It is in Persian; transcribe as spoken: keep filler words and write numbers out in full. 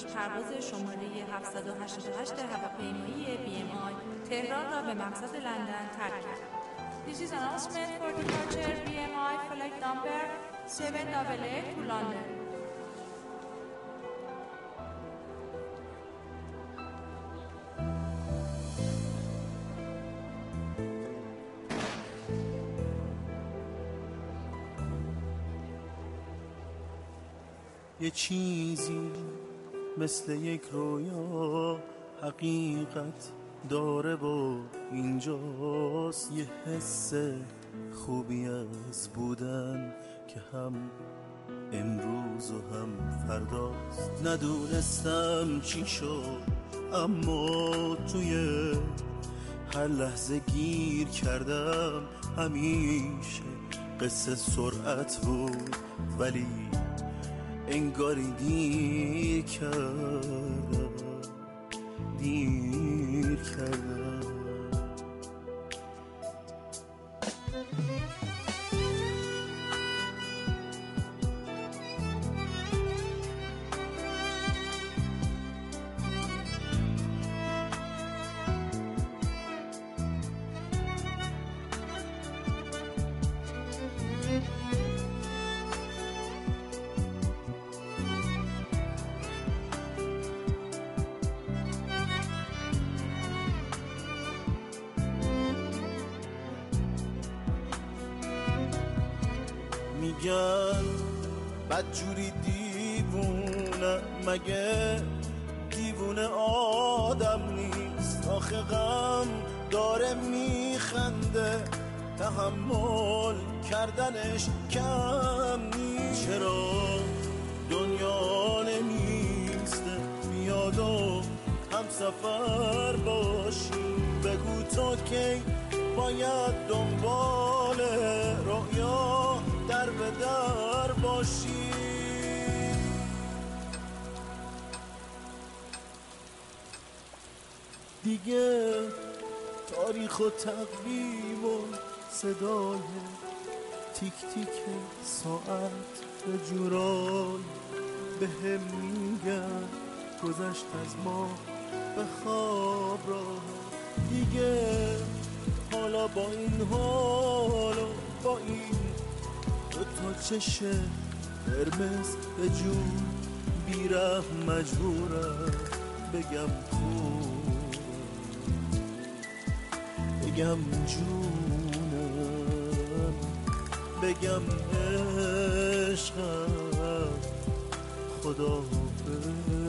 پرواز شماره هفتصد و هشتاد و هشت هواپیمایی بی ام آی تهران را به مقصد لندن ترک کرد. This is announcement for departure بی ام آی flight number seven eight eight to London. یه چیزی مثل یک رویا حقیقت داره و اینجاست، یه حس خوبی از بودن که هم امروز و هم فرداست. ندونستم چی شد اما توی هر لحظه گیر کردم. همیشه قصه سرعت بود ولی انگاری دیر کردم دیر کردم میگن بدجوری دیوونه، مگه دیوونه آدم نیست؟ آخه غم داره میخنده، تحمل کردنش کم نیست. چرا دنیا نمیسته بیاد و هم سفر باشیم؟ بگو تو کی باید دنبال رؤیا در به در باشی. دیگه تاریخ و تقویم و صدای تیک تیک ساعت به جورای به هم میگن گذشت از ما به خواب راه. دیگه حالا با این حال و با این دو تا چشه قرمز به جون بیرحم مجبورم بگم خوب، بگم جونم، بگم عشقم، خدا حافظ.